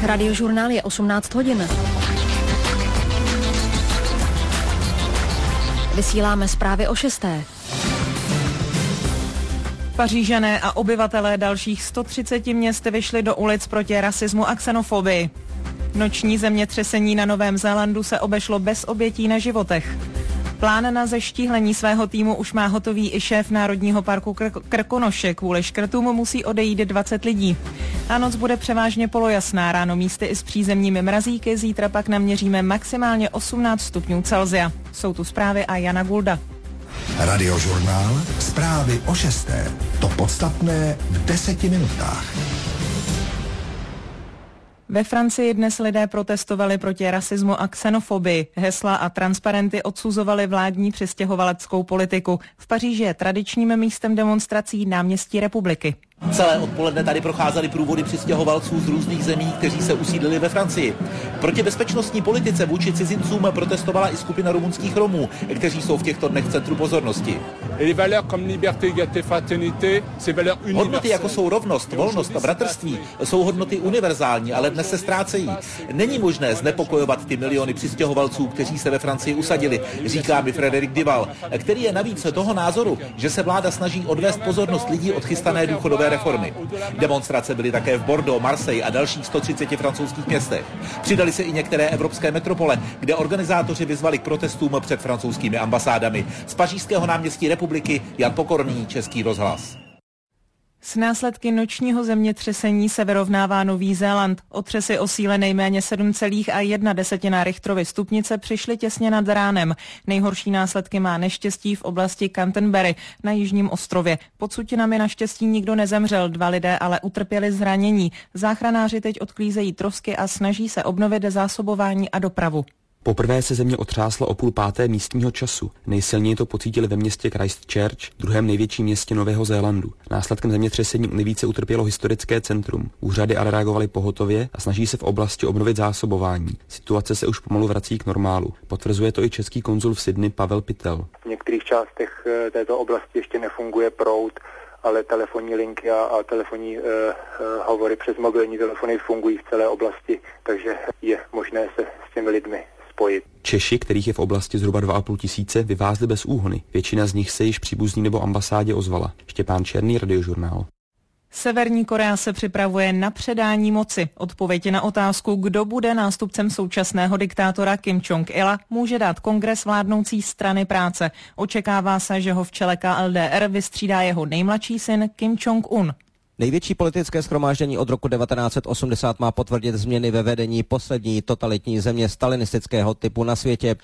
Radiožurnál je 18 hodin. Vysíláme zprávy o 6. Pařížané a obyvatelé dalších 130 měst vyšli do ulic proti rasismu a xenofobii. Noční zemětřesení na Novém Zélandu se obešlo bez obětí na životech. Plán na zeštíhlení svého týmu už má hotový i šéf Národního parku Krkonoše. Kvůli škrtům musí odejít 20 lidí. A noc bude převážně polojasná, ráno místy i s přízemními mrazíky, zítra pak naměříme maximálně 18 stupňů Celsia. Jsou tu zprávy a Jana Gulda. Radiožurnál, zprávy o 6. To podstatné v 10 minutách. Ve Francii dnes lidé protestovali proti rasismu a xenofobii. Hesla a transparenty odsuzovali vládní přistěhovaleckou politiku. V Paříži je tradičním místem demonstrací náměstí Republiky. Celé odpoledne tady procházely průvody přistěhovalců z různých zemí, kteří se usídlili ve Francii. Proti bezpečnostní politice vůči cizincům protestovala i skupina rumunských Romů, kteří jsou v těchto dnech v centru pozornosti. Hodnoty jako jsou rovnost, volnost a bratrství jsou hodnoty univerzální, ale dnes se ztrácejí. Není možné znepokojovat ty miliony přistěhovalců, kteří se ve Francii usadili, říká mi Frédéric Duval, který je navíc toho názoru, že se vláda snaží odvést pozornost lidí od chystané důchodové reformy. Demonstrace byly také v Bordeaux, Marseille a dalších 130 francouzských městech. Přidali se i některé evropské metropole, kde organizátoři vyzvali k protestům před francouzskými ambasádami. Z pařížského náměstí Republiky Jan Pokorný, Český rozhlas. S následky nočního zemětřesení se vyrovnává Nový Zéland. Otřesy o síle nejméně 7,1 Richterovy stupnice přišly těsně nad ránem. Nejhorší následky má neštěstí v oblasti Canterbury na jižním ostrově. Pod sutinami naštěstí nikdo nezemřel, 2 lidé ale utrpěli zranění. Záchranáři teď odklízejí trosky a snaží se obnovit zásobování a dopravu. Poprvé se země otřásla o 5:30 místního času. Nejsilněji to pocítili ve městě Christchurch, druhém největším městě Nového Zélandu. Následkem zemětřesení nejvíce utrpělo historické centrum. Úřady ale reagovaly pohotově a snaží se v oblasti obnovit zásobování. Situace se už pomalu vrací k normálu. Potvrzuje to i český konzul v Sydney Pavel Pytel. V některých částech této oblasti ještě nefunguje proud, ale telefonní linky a telefonní hovory přes mobilní telefony fungují v celé oblasti, takže je možné se s těmi lidmi spojit. Češi, kterých je v oblasti zhruba 2,5 tisíce, vyvázli bez úhony. Většina z nich se již příbuzní nebo ambasádě ozvala. Štěpán Černý, Radiožurnál. Severní Korea se připravuje na předání moci. Odpověď na otázku, kdo bude nástupcem současného diktátora Kim Jong-ila, může dát kongres vládnoucí strany práce. Očekává se, že ho v čele KLDR vystřídá jeho nejmladší syn Kim Jong-un. Největší politické shromáždění od roku 1980 má potvrdit změny ve vedení poslední totalitní země stalinistického typu na světě.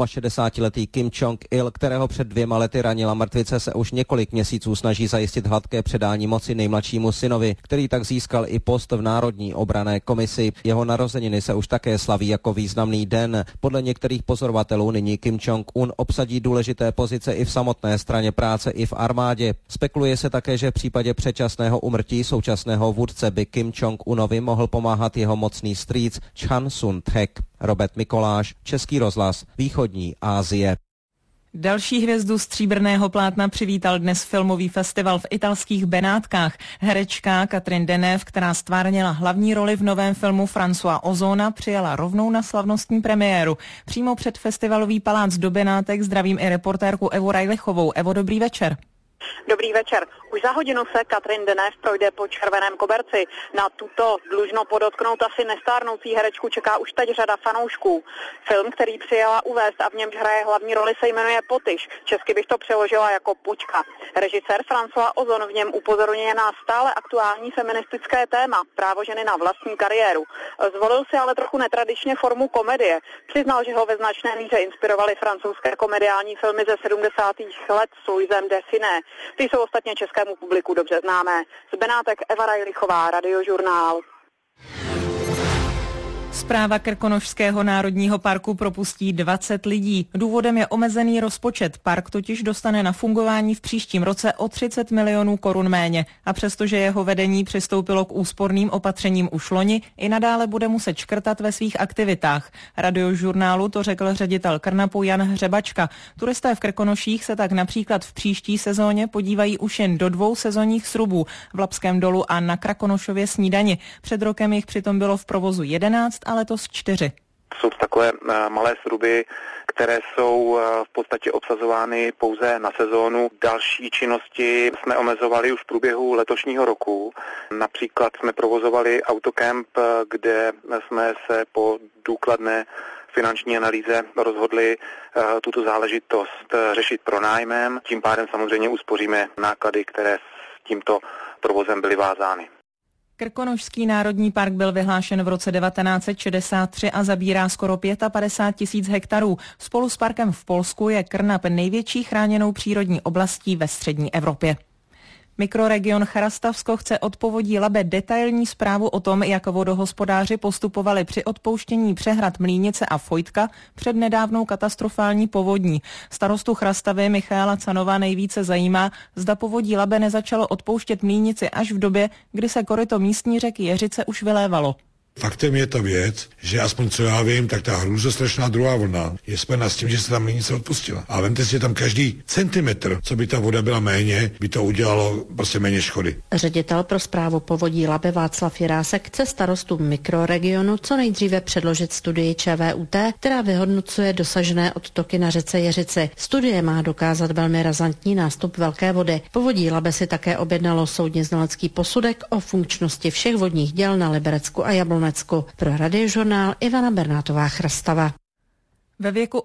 68letý Kim Jong-il, kterého před 2 lety ranila mrtvice, se už několik měsíců snaží zajistit hladké předání moci nejmladšímu synovi, který tak získal i post v Národní obranné komisi. Jeho narozeniny se už také slaví jako významný den. Podle některých pozorovatelů nyní Kim Jong-un obsadí důležité pozice i v samotné straně práce, i v armádě. Spekuluje se také, že v případě předčasného úmrtí současného vůdce by Kim Jong-unovi mohl pomáhat jeho mocný strýc Chan Sun-tek. Robert Mikoláš, Český rozhlas, Východní Asie. Další hvězdu stříbrného plátna přivítal dnes filmový festival v italských Benátkách. Herečka Catherine Deneuve, která stvárnila hlavní roli v novém filmu Françoise Ozona, přijela rovnou na slavnostní premiéru. Přímo před festivalový palác do Benátek zdravím i reportérku Evu Rajlichovou. Evo, dobrý večer. Dobrý večer. Už za hodinu se Catherine Deneuve projde po červeném koberci. Na tuto dlužno podotknout asi nestárnoucí herečku čeká už teď řada fanoušků. Film, který přijela uvést a v němž hraje hlavní roli, se jmenuje Potyš. Česky bych to přeložila jako Pučka. Režisér François Ozon v něm upozorňuje na stále aktuální feministické téma, právo ženy na vlastní kariéru. Zvolil si ale trochu netradičně formu komedie. Přiznal, že ho ve značné míře inspirovaly francouzské komediální filmy ze 70. let s Louisem de Funès. Ty jsou ostatně českému publiku dobře známé. Z Benátek Eva Rajlichová, Radiožurnál. Správa Krkonošského národního parku propustí 20 lidí. Důvodem je omezený rozpočet. Park totiž dostane na fungování v příštím roce o 30 milionů korun méně. A přestože jeho vedení přistoupilo k úsporným opatřením už loni, i nadále bude muset škrtat ve svých aktivitách. Radiožurnálu to řekl ředitel Krnapu Jan Hřebačka. Turisté v Krkonoších se tak například v příští sezóně podívají už jen do 2 sezónních srubů v Labském dolu a na Krakonošově snídani. Před rokem jich přitom bylo v provozu 11 a letos 4. Jsou to takové malé sruby, které jsou v podstatě obsazovány pouze na sezónu. Další činnosti jsme omezovali už v průběhu letošního roku. Například jsme provozovali autokemp, kde jsme se po důkladné finanční analýze rozhodli tuto záležitost řešit pronájmem. Tím pádem samozřejmě uspoříme náklady, které s tímto provozem byly vázány. Krkonošský národní park byl vyhlášen v roce 1963 a zabírá skoro 55 000 hektarů. Spolu s parkem v Polsku je Krnap největší chráněnou přírodní oblastí ve střední Evropě. Mikroregion Chrastavsko chce od povodí Labe detailní zprávu o tom, jak vodohospodáři postupovali při odpouštění přehrad Mlínice a Fojtka před nedávnou katastrofální povodní. Starostu Chrastavy Michaela Canova nejvíce zajímá, zda povodí Labe nezačalo odpouštět Mlínici až v době, kdy se koryto místní řeky Jeřice už vylévalo. Faktem je ta věc, že aspoň co já vím, tak ta hrůzostrašná druhá vlna je spojena s tím, že se tam Mlínice odpustila. A vemte si, že tam každý centimetr, co by ta voda byla méně, by to udělalo prostě méně škody. Ředitel pro správu povodí Labe Václav Jirásek chce starostům mikroregionu co nejdříve předložit studii ČVUT, která vyhodnocuje dosažené odtoky na řece Jeřici. Studie má dokázat velmi razantní nástup velké vody. Povodí Labe si také objednalo soudně znalecký posudek o funkčnosti všech vodních děl na Liberecku a Jablonecku. Pro Radiožurnál Ivana Bernátová, Chrastava. Ve věku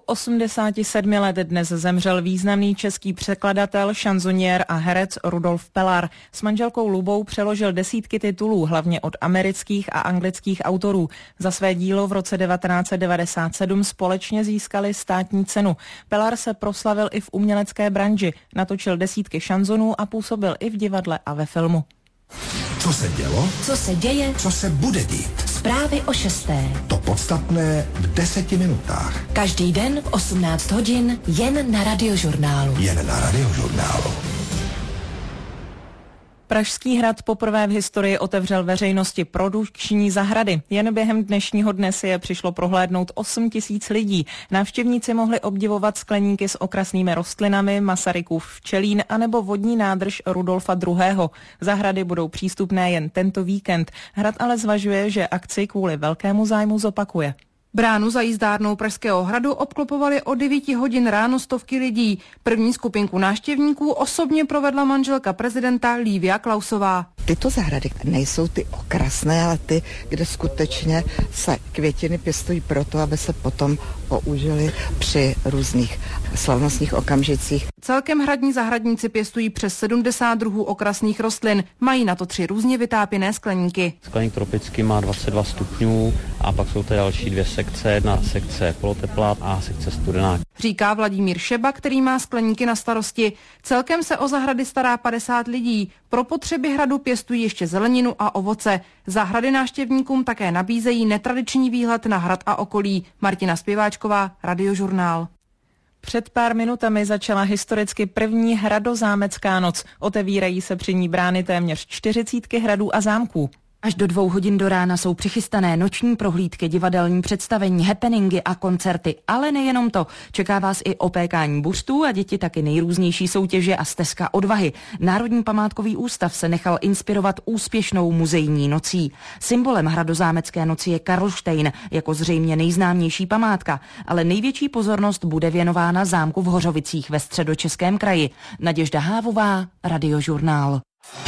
87 let dnes zemřel významný český překladatel, šanzoniér a herec Rudolf Pelar. S manželkou Lubou přeložil desítky titulů, hlavně od amerických a anglických autorů. Za své dílo v roce 1997 společně získali státní cenu. Pelar se proslavil i v umělecké branži, natočil desítky šanzonů a působil i v divadle a ve filmu. Co se dělo? Co se děje? Co se bude dít? Zprávy o 6. To podstatné v 10 minutách. Každý den v 18 hodin jen na Radiožurnálu. Jen na Radiožurnálu. Pražský hrad poprvé v historii otevřel veřejnosti produkční zahrady. Jen během dnešního dne si je přišlo prohlédnout 8 000 lidí. Návštěvníci mohli obdivovat skleníky s okrasnými rostlinami, Masarykův včelín anebo vodní nádrž Rudolfa II. Zahrady budou přístupné jen tento víkend. Hrad ale zvažuje, že akci kvůli velkému zájmu zopakuje. Bránu za jízdárnou Pražského hradu obklopovali o 9 hodin ráno stovky lidí. První skupinku návštěvníků osobně provedla manželka prezidenta Lívia Klausová. Tyto zahrady nejsou ty okrasné, ale ty, kde skutečně se květiny pěstují proto, aby se potom použily při různých slavnostních okamžicích. Celkem hradní zahradníci pěstují přes 70 druhů okrasných rostlin. Mají na to 3 různě vytápěné skleníky. Skleník tropický má 22 stupňů a pak jsou to další 2 sekce. Jedna sekce poloteplá a sekce studená. Říká Vladimír Šeba, který má skleníky na starosti. Celkem se o zahrady stará 50 lidí. Pro potřeby hradu pěstují ještě zeleninu a ovoce. Zahrady návštěvníkům také nabízejí netradiční výhled na hrad a okolí. Martina Zpěváčková, Radiožurnál. Před pár minutami začala historicky první hradozámecká noc. Otevírají se při ní brány téměř 40 hradů a zámků. Až do 2 hodin do rána jsou přichystané noční prohlídky, divadelní představení, happeningy a koncerty. Ale nejenom to. Čeká vás i opékání buřtů a děti taky nejrůznější soutěže a stezka odvahy. Národní památkový ústav se nechal inspirovat úspěšnou muzejní nocí. Symbolem hradozámecké noci je Karlštejn, jako zřejmě nejznámější památka, ale největší pozornost bude věnována zámku v Hořovicích ve Středočeském kraji. Naděžda Hávová, Radiožurnál.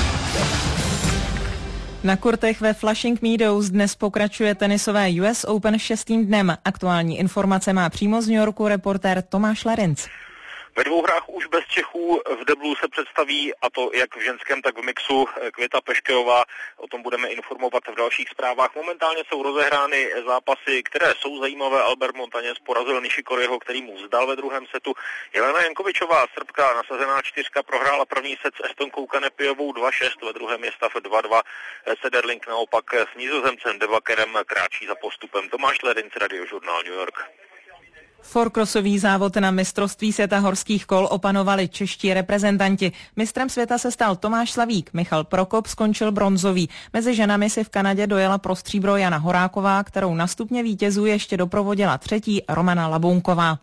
Na kurtech ve Flushing Meadows dnes pokračuje tenisové US Open 6. dnem. Aktuální informace má přímo z New Yorku reportér Tomáš Larinc. Ve 2 hrách už bez Čechů v deblu se představí, a to jak v ženském, tak v mixu, Květa Peškejová. O tom budeme informovat v dalších zprávách. Momentálně jsou rozehrány zápasy, které jsou zajímavé. Albert Montañez porazil Nishikoriho, který mu vzdal ve druhém setu. Jelena Jankovičová, Srbka, nasazená 4, prohrála první set s Estonkou Kanepijovou 2-6, ve druhém je stav 2-2. Sederling naopak s Nizozemcem Debakerem kráčí za postupem. Tomáš Ledinc, Radiožurnál New York. Fourcrossový závod na mistrovství světa horských kol opanovali čeští reprezentanti. Mistrem světa se stal Tomáš Slavík, Michal Prokop skončil bronzový. Mezi ženami si v Kanadě dojela pro stříbro Jana Horáková, kterou na stupně vítězů ještě doprovodila 3. Romana Labounková.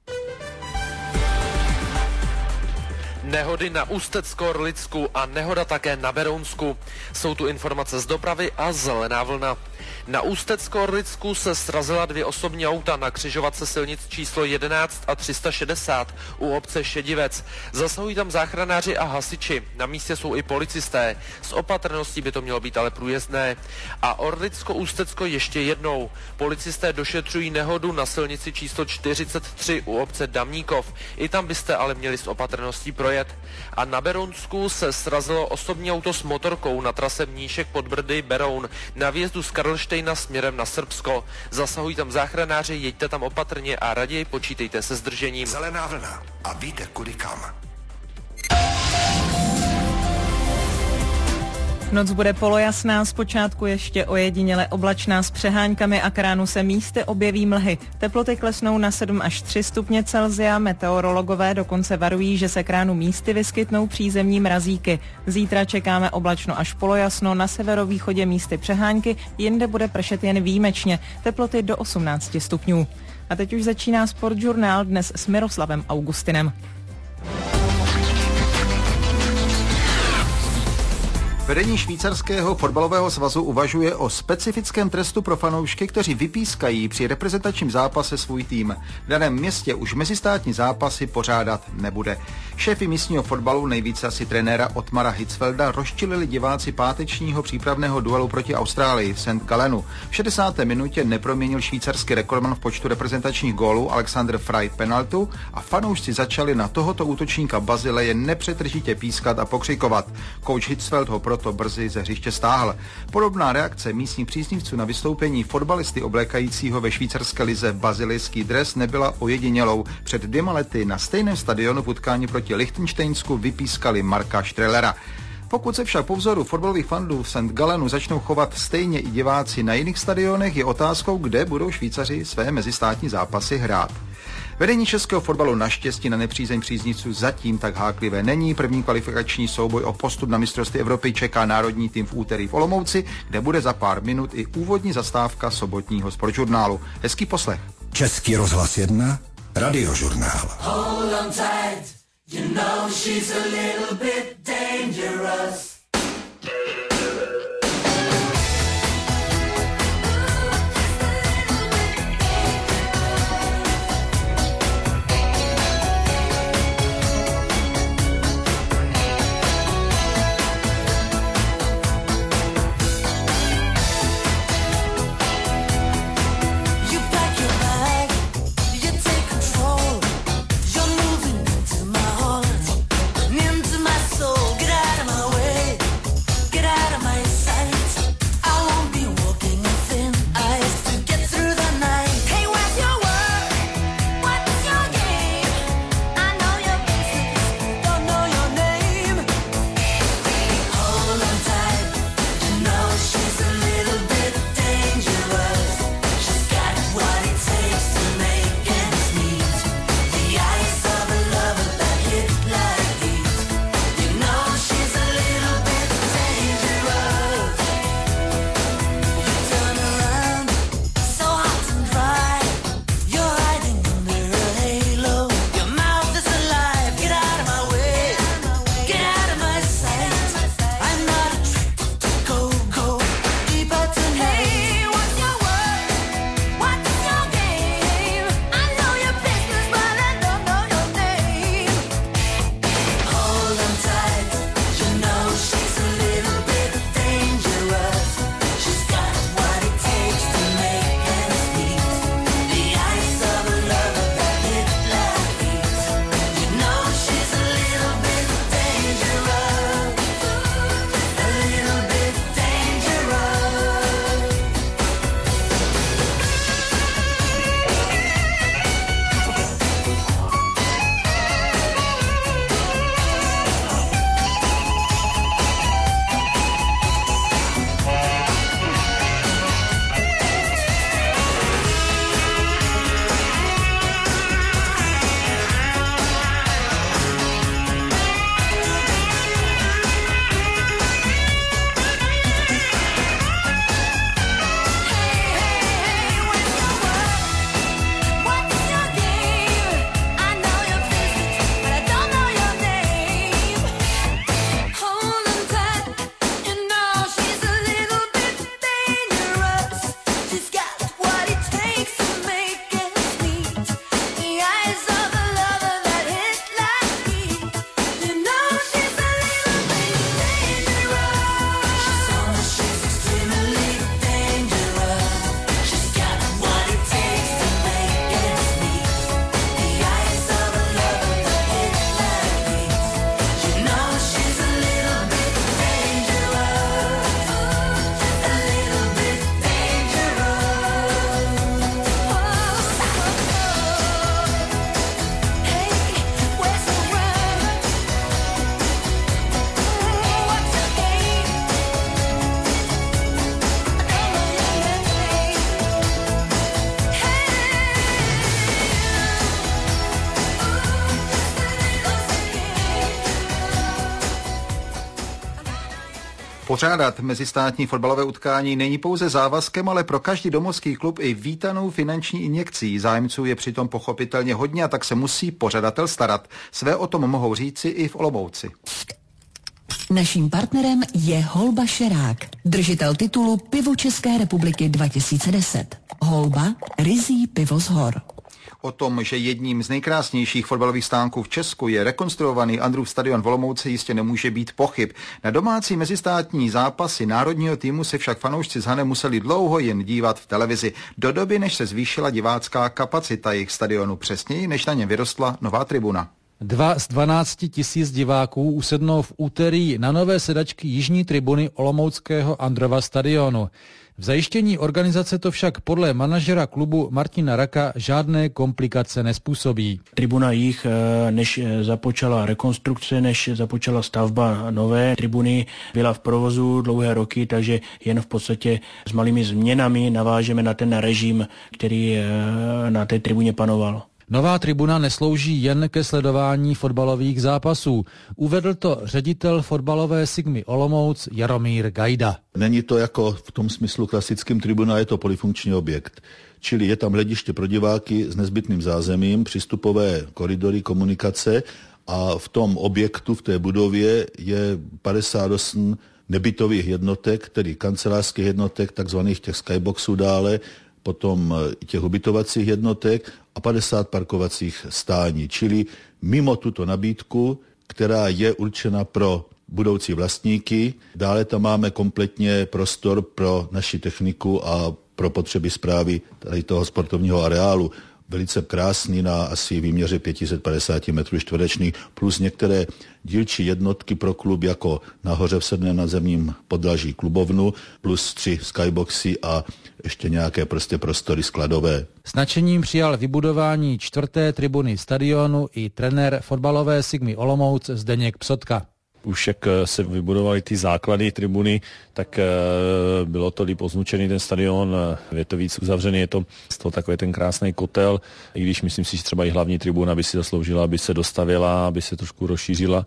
Nehody na Ústecko-Orlicku a nehoda také na Berounsku. Jsou tu informace z dopravy a zelená vlna. Na Ústecko-Orlicku se srazila 2 osobní auta na křižovatce silnic číslo 11 a 360 u obce Šedivec. Zasahují tam záchranáři a hasiči. Na místě jsou i policisté. S opatrností by to mělo být ale průjezdné. A Orlicko-Ústecko ještě jednou. Policisté došetřují nehodu na silnici číslo 43 u obce Damníkov. I tam byste ale měli s opatrností projet. A na Berounsku se srazilo osobní auto s motorkou na trase Mníšek pod Brdy Beroun na výjezdu z Karlštejna směrem na Srbsko. Zasahují tam záchranáři, jeďte tam opatrně a raději počítejte se zdržením. Zelená vlna a víte kudy kam. Noc bude polojasná, zpočátku ještě ojediněle oblačná s přeháňkami a k ránu se místy objeví mlhy. Teploty klesnou na 7 až 3 stupně Celsia, meteorologové dokonce varují, že se k ránu místy vyskytnou přízemní mrazíky. Zítra čekáme oblačno až polojasno, na severovýchodě místy přeháňky, jinde bude pršet jen výjimečně, teploty do 18 stupňů. A teď už začíná Sportžurnál dnes s Miroslavem Augustinem. Vedení švýcarského fotbalového svazu uvažuje o specifickém trestu pro fanoušky, kteří vypískají při reprezentačním zápase svůj tým. V daném městě už mezistátní zápasy pořádat nebude. Šéfy místního fotbalu, nejvíce asi trenéra Ottmara Hitzfelda, rozčilili diváci pátečního přípravného duelu proti Austrálii v St. Gallenu. V 60. minutě neproměnil švýcarský rekordman v počtu reprezentačních gólů Alexander Frey penaltu a fanoušci začali na tohoto útočníka Bazileje nepřetržitě pískat a pokřikovat. Coach Hitzfeld ho proto brzy ze hřiště stáhl. Podobná reakce místních příznivců na vystoupení fotbalisty oblékajícího ve švýcarské lize bazilejský dres nebyla ojedinělou. Před 2 lety na stejném stadionu v utkání proti Lichtensteinsku vypískali Marka Štrelera. Pokud se však po vzoru fotbalových fandů v St. Gallenu začnou chovat stejně i diváci na jiných stadionech, je otázkou, kde budou Švýcaři své mezistátní zápasy hrát. Vedení českého fotbalu naštěstí na nepřízeň příznivců zatím tak háklivé není. První kvalifikační souboj o postup na mistrovství Evropy čeká národní tým v úterý v Olomouci, kde bude za pár minut i úvodní zastávka sobotního Sportžurnálu. Hezký poslech. Český rozhlas 1, Radiožurnál. Hold on tight, you know she's a little bit dangerous. Into my soul, get out of my way. Pořádat mezistátní fotbalové utkání není pouze závazkem, ale pro každý domovský klub i vítanou finanční injekcí. Zájemců je přitom pochopitelně hodně a tak se musí pořadatel starat. Své o tom mohou říci i v Olomouci. Naším partnerem je Holba Šerák, držitel titulu Pivo České republiky 2010. Holba, ryzí pivo z hor. O tom, že jedním z nejkrásnějších fotbalových stánků v Česku je rekonstruovaný Andrův stadion v Olomouci, jistě nemůže být pochyb. Na domácí mezistátní zápasy národního týmu se však fanoušci z Hané museli dlouho jen dívat v televizi, do doby, než se zvýšila divácká kapacita jejich stadionu, přesněji, než na něm vyrostla nová tribuna. 2 z 12 000 diváků usednou v úterý na nové sedačky jižní tribuny olomouckého Androva stadionu. V zajištění organizace to však podle manažera klubu Martina Raka žádné komplikace nezpůsobí. Tribuna jich, než započala rekonstrukce, než započala stavba nové tribuny, byla v provozu dlouhé roky, takže jen v podstatě s malými změnami navážeme na ten režim, který na té tribuně panoval. Nová tribuna neslouží jen ke sledování fotbalových zápasů. Uvedl to ředitel fotbalové Sigmy Olomouc Jaromír Gajda. Není to jako v tom smyslu klasickým tribuna, je to polyfunkční objekt. Čili je tam hlediště pro diváky s nezbytným zázemím, přístupové koridory, komunikace a v tom objektu, v té budově je 58 nebytových jednotek, tedy kancelářských jednotek, takzvaných těch skyboxů dále, potom těch ubytovacích jednotek a 50 parkovacích stání. Čili mimo tuto nabídku, která je určena pro budoucí vlastníky, dále tam máme kompletně prostor pro naši techniku a pro potřeby správy tady toho sportovního areálu. Velice krásný na asi výměře 550 m2, plus některé dílčí jednotky pro klub, jako nahoře v 7. nadzemním podlaží klubovnu, plus 3 skyboxy a ještě nějaké prostory skladové. S nadšením přijal vybudování 4. tribuny stadionu i trenér fotbalové Sigmy Olomouc Zdeněk Psotka. Už jak se vybudovaly ty základy tribuny, tak bylo to líp ozvučený ten stadion, je to víc uzavřený, je to z toho takový ten krásný kotel, i když myslím si, že třeba i hlavní tribuna by si zasloužila, aby se dostavila, aby se trošku rozšířila,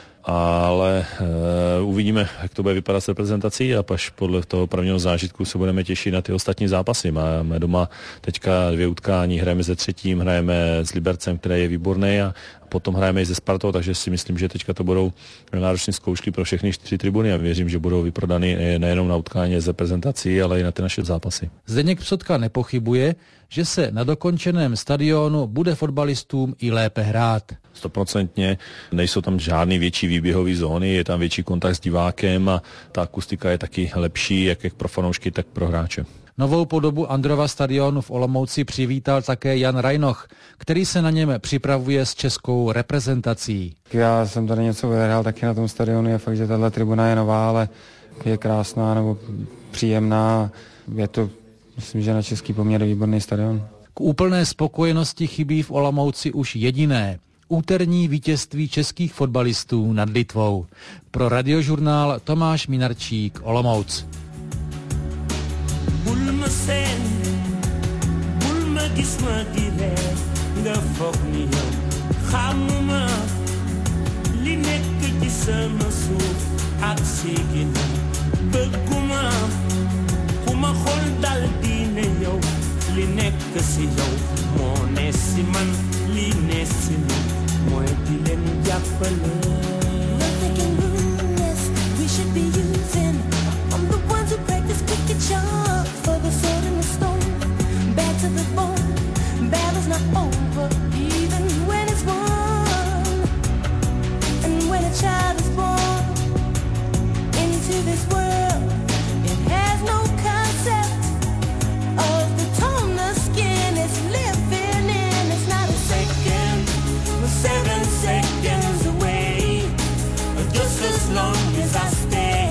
ale uvidíme, jak to bude vypadat s reprezentací a až podle toho prvního zážitku se budeme těšit na ty ostatní zápasy. Máme doma teďka 2 utkání, hrajeme se 3., hrajeme s Libercem, který je výborný a potom hrajeme i se Spartou, takže si myslím, že teďka to budou náročné zkoušky pro všechny 4 tribuny a věřím, že budou vyprodány nejenom na utkání z reprezentací, ale i na ty naše zápasy. Zdeněk Psotka nepochybuje, že se na dokončeném stadionu bude fotbalistům i lépe hrát. 100%, nejsou tam žádný větší výběhové zóny, je tam větší kontakt s divákem a ta akustika je taky lepší, jak pro fanoušky, tak pro hráče. Novou podobu Androva stadionu v Olomouci přivítal také Jan Rajnoch, který se na něm připravuje s českou reprezentací. Já jsem tady něco vyhrál taky na tom stadionu, je fakt, že tahle tribuna je nová, ale je krásná nebo příjemná. Je to, myslím, že na český poměr výborný stadion. K úplné spokojenosti chybí v Olomouci už jediné. Úterní vítězství českých fotbalistů nad Litvou. Pro Radiožurnál Tomáš Minarčík, Olomouc. Bul ma seen bul ma gis ma di reer nga foog ni yow xamuma li nekk ci sama suuf ak sigina bëgguma ku ma xool dal di ne yow li nekk si yow moo ne si man li ne si man mooy di leen jàppale. We should be using. I'm the ones who practice cricket sharp for the sword and the stone. Back to the bone. Battle's not over, even when it's won. And when a child is born into this world, it has no concept of the tone the skin is living in. It's not a second, 7 seconds away. Just as long as I stay.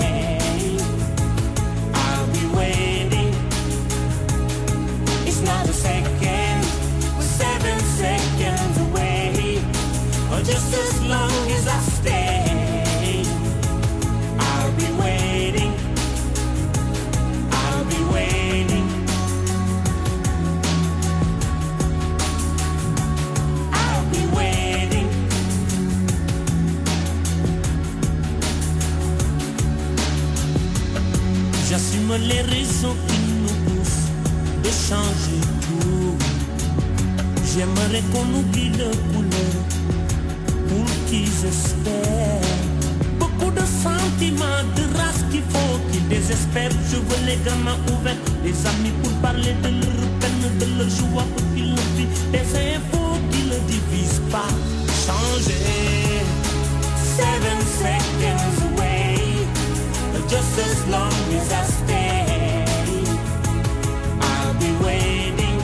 les raisons qui nous poussent de changer tout. J'aimerais qu'on oublie le couleur pour qu'ils espèrent. Beaucoup de sentiments, de race qu'il faut qu'ils désespèrent. Je veux les gamins ouverts, des amis pour parler de leur peine, de leur joie pour qu'ils le vivent. Des infos qui ne divisent pas. Changer. 7 seconds away, just as long as I stay, I'll be waiting.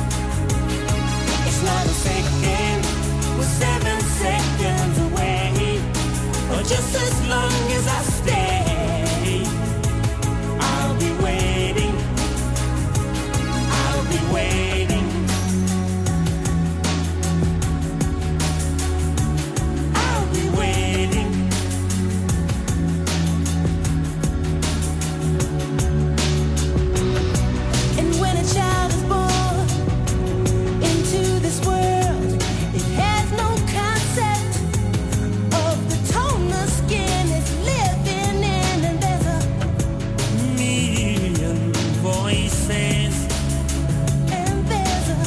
It's not a second, we're 7 seconds away, just as long as I stay, I'll be waiting. I'll be waiting. I'll be waiting. And when a child is born into this world, it has no concept of the tone the skin is living in, and there's a million voices, and there's a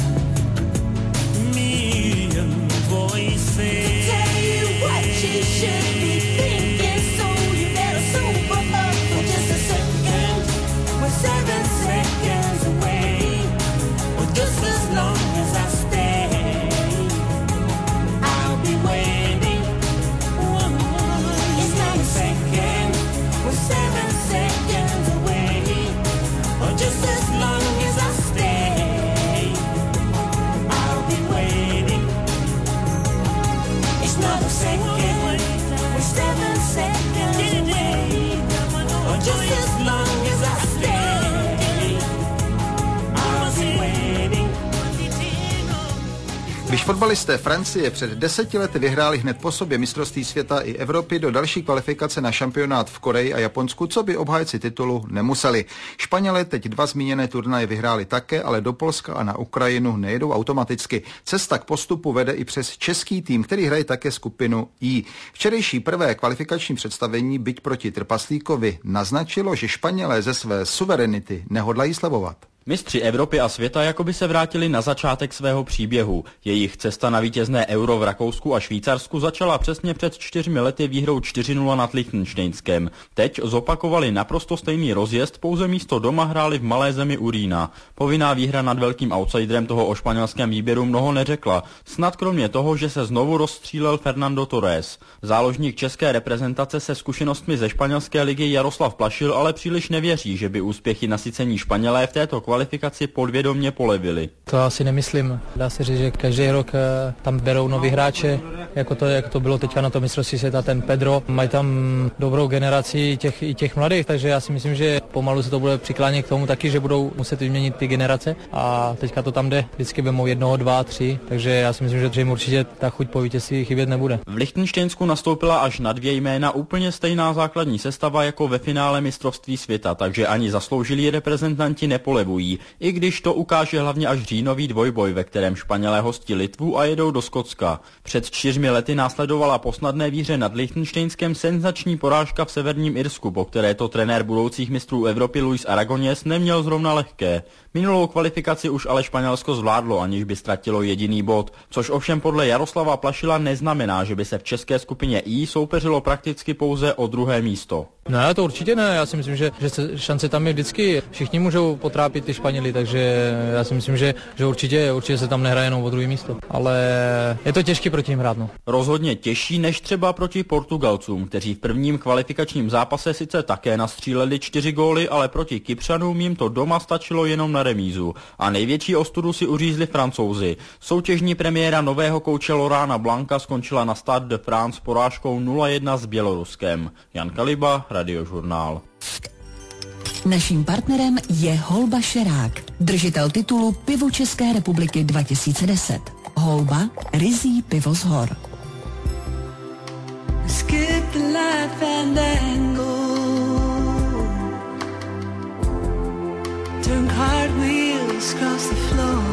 million voices to tell you what you should be thinking, so you better sober up for just a second. We're 7 seconds away, or just as long as I stay, I'll be waiting. It's not a second, we're 7 seconds away, or just as long as I stay, I'll be waiting. It's not a second, we're 7 seconds away, or just as long as I stay, I'll be waiting. Když fotbalisté Francie před 10 lety vyhráli hned po sobě mistrovství světa i Evropy, do další kvalifikace na šampionát v Koreji a Japonsku, co by obhájci titulu nemuseli. Španělé teď 2 zmíněné turnaje vyhráli také, ale do Polska a na Ukrajinu nejedou automaticky. Cesta k postupu vede i přes český tým, který hraje také skupinu I. Včerejší prvé kvalifikační představení, byť proti trpaslíkovi, naznačilo, že Španělé ze své suverenity nehodlají slevovat. Mistři Evropy a světa jakoby se vrátili na začátek svého příběhu. Jejich cesta na vítězné Euro v Rakousku a Švýcarsku začala přesně před 4 lety výhrou 4-0 nad Lichtenštejnskem. Teď zopakovali naprosto stejný rozjezd, pouze místo doma hráli v malé zemi u Rýna. Povinná výhra nad velkým outsiderem toho o španělském výběru mnoho neřekla. Snad kromě toho, že se znovu rozstřílel Fernando Torres. Záložník české reprezentace se zkušenostmi ze španělské ligy Jaroslav Plašil ale příliš nevěří, že by úspěchy nasycení Španělé v této kvalifikaci podvědomě polevili. To asi nemyslím. Dá se říct, že každý rok tam berou nový hráče, jak to bylo teďka na tom mistrovství světa, ten Pedro. Mají tam dobrou generaci těch mladých, takže já si myslím, že pomalu se to bude přiklánět k tomu taky, že budou muset vyměnit ty generace a teďka to tam jde. Vždycky vemou 1, 2, 3, takže já si myslím, že jim určitě ta chuť po vítězství chybět nebude. V Lichtenštejnsku nastoupila až na 2 jména úplně stejná základní sestava jako ve finále mistrovství světa, takže ani zasloužilí reprezentanti nepolevují. I když to ukáže hlavně až říjnový dvojboj, ve kterém Španělé hostí Litvu a jedou do Skotska. Před 4 lety následovala po snadné výhře nad Lichtenštejnskem senzační porážka v Severním Irsku, po které to trenér budoucích mistrů Evropy Luis Aragonés neměl zrovna lehké. Minulou kvalifikaci už ale Španělsko zvládlo, aniž by ztratilo jediný bod, což ovšem podle Jaroslava Plašila neznamená, že by se v české skupině I soupeřilo prakticky pouze o 2. místo. Ne, to určitě ne, já si myslím, že šance tam je vždycky, všichni můžou potrápit ty Španěli, takže já si myslím, že určitě se tam nehraje jenom o 2. místo, ale je to těžké proti nim hrát. No. Rozhodně těžší než třeba proti Portugalcům, kteří v prvním kvalifikačním zápase sice také nastříleli 4 góly, ale proti Kypřanům jim to doma stačilo jenom na remízu. A největší ostudu si uřízli Francouzi. Soutěžní premiéra nového kouče Laurenta Blanca skončila na Stade de France porážkou 0-1 s Běloruskem. Jan Kaliba, Radiožurnál. Naším partnerem je Holba Šerák, držitel titulu Pivo České republiky 2010. Holba, ryzí pivo z hor. Skip the life and angle. Turn cartwheels across the floor.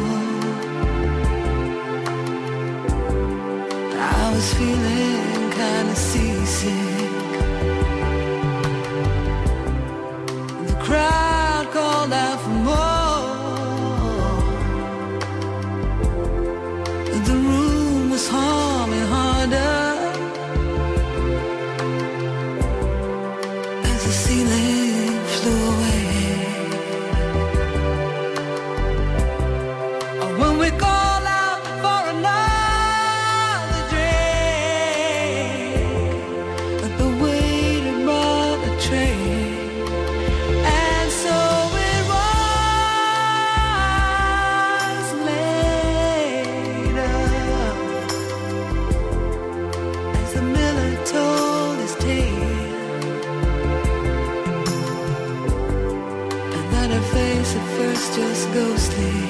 I was feeling kinda seasick. The crowd called out for more. The room was humming harder as the ceiling flew away. When we call out for another drink, but the waiter brought a tray, and so it was later as the miller told his tale, and that her face at first just ghostly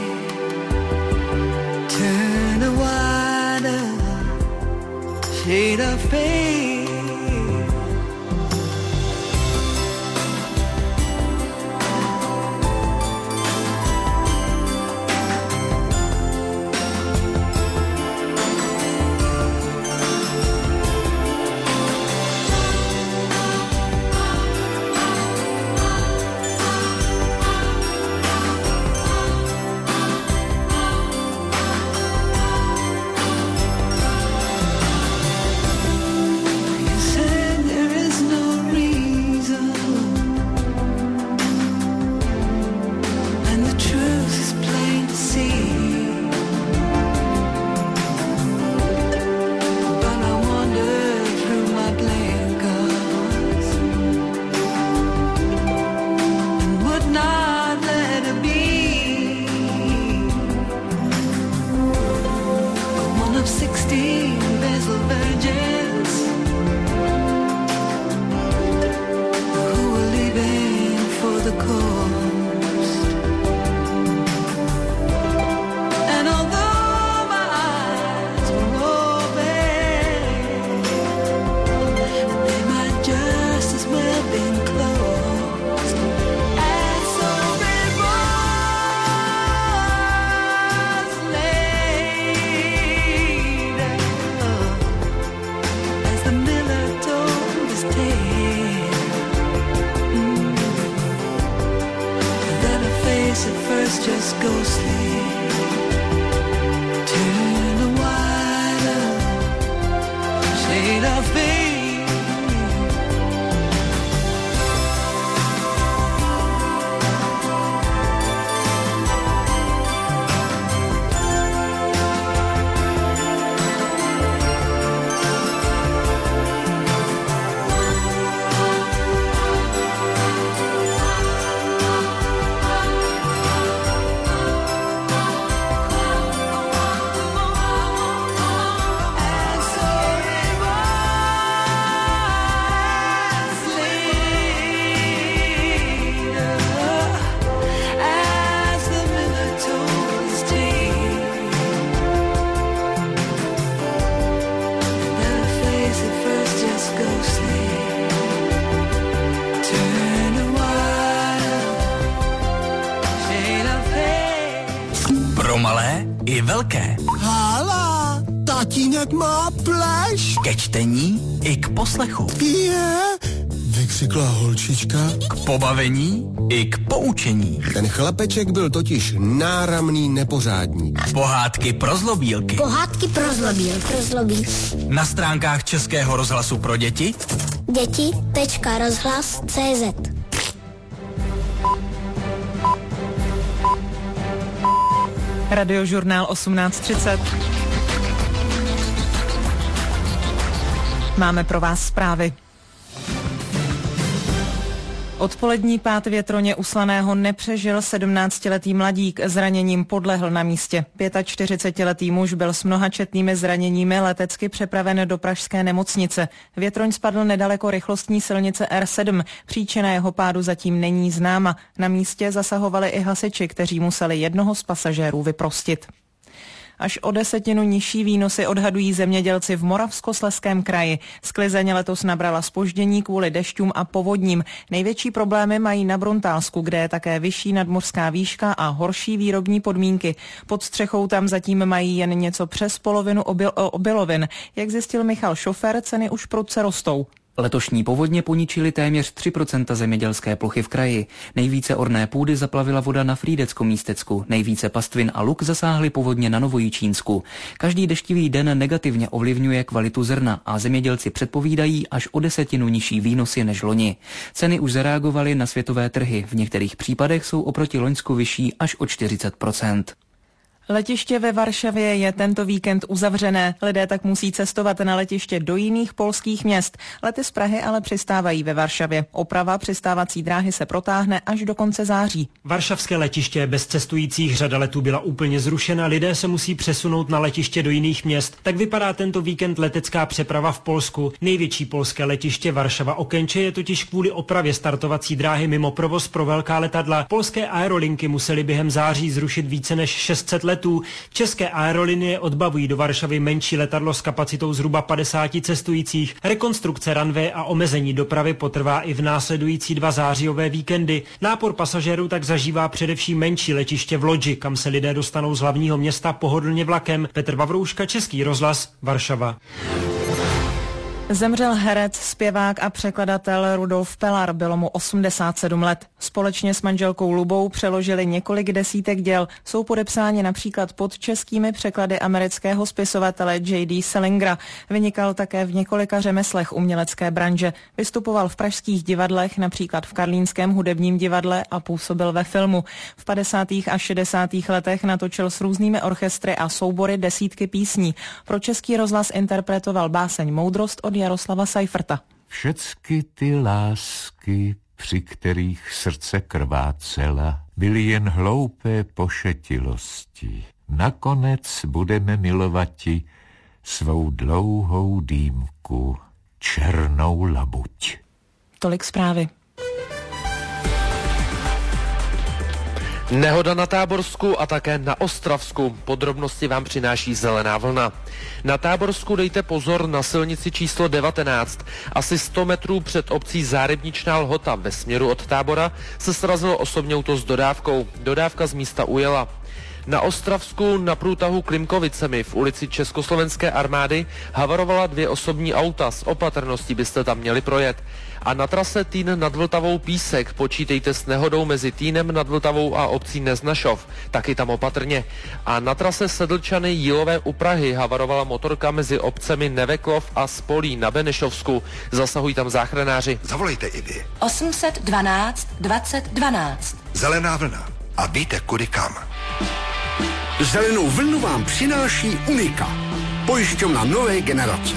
turn a wider shade of pale. i velké. Hála, tatínek má pleš. Ke čtení i k poslechu. Je, vykřikla holčička. K pobavení i k poučení. Ten chlapeček byl totiž náramný nepořádník. Pohádky pro zlobílky. Pohádky pro zlobílky. Na stránkách Českého rozhlasu pro děti. Děti.rozhlas.cz. Radiožurnál 18:30. Máme pro vás zprávy. Odpolední pád větroně uslaného nepřežil 17letý mladík, zraněním podlehl na místě. 45letý muž byl s mnohačetnými zraněními letecky přepraven do pražské nemocnice. Větroň spadl nedaleko rychlostní silnice R7, příčina jeho pádu zatím není známa. Na místě zasahovali i hasiči, kteří museli jednoho z pasažérů vyprostit. Až o 10% nižší výnosy odhadují zemědělci v Moravskoslezském kraji. Sklizeň letos nabrala zpoždění kvůli dešťům a povodním. Největší problémy mají na Bruntálsku, kde je také vyšší nadmořská výška a horší výrobní podmínky. Pod střechou tam zatím mají jen něco přes polovinu obilovin. Jak zjistil Michal Šofer, ceny už prudce rostou. Letošní povodně poničily téměř 3% zemědělské plochy v kraji. Nejvíce orné půdy zaplavila voda na Frýdecko-Místecku, nejvíce pastvin a luk zasáhly povodně na Novojičínsku. Každý deštivý den negativně ovlivňuje kvalitu zrna a zemědělci předpovídají až o 10 nižší výnosy než loni. Ceny už zareagovaly na světové trhy, v některých případech jsou oproti loňsku vyšší až o 40%. Letiště ve Varšavě je tento víkend uzavřené. Lidé tak musí cestovat na letiště do jiných polských měst. Lety z Prahy ale přistávají ve Varšavě. Oprava přistávací dráhy se protáhne až do konce září. Varšavské letiště bez cestujících, řada letů byla úplně zrušena, lidé se musí přesunout na letiště do jiných měst. Tak vypadá tento víkend letecká přeprava v Polsku. Největší polské letiště Varšava Okenče je totiž kvůli opravě startovací dráhy mimo provoz pro velká letadla. Polské aerolinky musely během září zrušit více než 600 letů. České aerolinie odbavují do Varšavy menší letadlo s kapacitou zhruba 50 cestujících. Rekonstrukce runway a omezení dopravy potrvá i v následující 2 zářijové víkendy. Nápor pasažérů tak zažívá především menší letiště v Lodži, kam se lidé dostanou z hlavního města pohodlně vlakem. Petr Vavrouška, Český rozhlas, Varšava. Zemřel herec, zpěvák a překladatel Rudolf Pelar, bylo mu 87 let. Společně s manželkou Lubou přeložili několik desítek děl, jsou podepsáni například pod českými překlady amerického spisovatele J.D. Salingera. Vynikal také v několika řemeslech umělecké branže. Vystupoval v pražských divadlech, například v Karlínském hudebním divadle a působil ve filmu. V 50. a 60. letech natočil s různými orchestry a soubory desítky písní. Pro Český rozhlas interpretoval báseň Moudrost od Jaroslava Seiferta. Všecky ty lásky, při kterých srdce krvácela, byly jen hloupé pošetilosti. Nakonec budeme milovati svou dlouhou dýmku, černou labuť. Tolik zprávy. Nehoda na Táborsku a také na Ostravsku. Podrobnosti vám přináší Zelená vlna. Na Táborsku dejte pozor na silnici číslo 19. Asi 100 metrů před obcí Zárybničná Lhota ve směru od Tábora se srazilo osobní auto s dodávkou. Dodávka z místa ujela. Na Ostravsku na průtahu Klimkovicemi v ulici Československé armády havarovala 2 osobní auta. S opatrností byste tam měli projet. A na trase Týn nad Vltavou Písek počítejte s nehodou mezi Týnem nad Vltavou a obcí Neznašov. Taky tam opatrně. A na trase Sedlčany Jílové u Prahy havarovala motorka mezi obcemi Neveklov a Spolí na Benešovsku. Zasahují tam záchranáři. Zavolejte i vy. 812 2012. Zelená vlna. A víte kudy kam. Zelenou vlnu vám přináší Unika. Pojišťovna nové generace.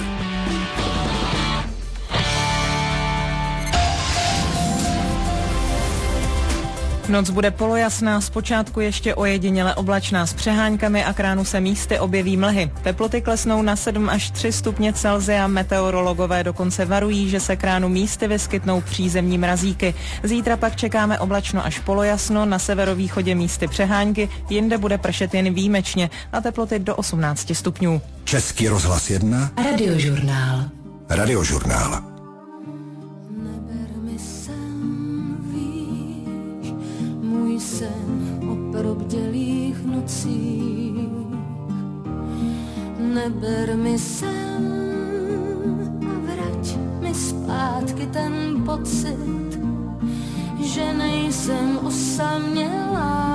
Noc bude polojasná, zpočátku ještě ojediněle oblačná s přeháňkami a k ránu se místy objeví mlhy. Teploty klesnou na 7 až 3 stupně Celsia, meteorologové dokonce varují, že se k ránu místy vyskytnou přízemní mrazíky. Zítra pak čekáme oblačno až polojasno, na severovýchodě místy přehánky, jinde bude pršet jen výjimečně a teploty do 18 stupňů. Český rozhlas 1. Radiožurnál. Radiožurnál. Můj sen o probdělých nocích. Neber mi sen a vrať mi zpátky ten pocit, že nejsem osamělá.